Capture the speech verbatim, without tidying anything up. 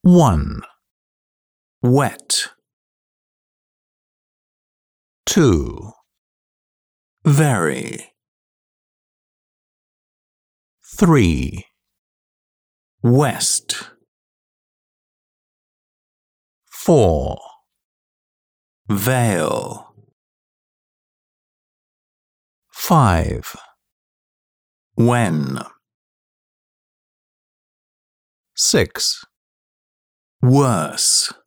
One. Wet. Two. Very. Three. West. Four. Veil. Five. When. Six. Worse.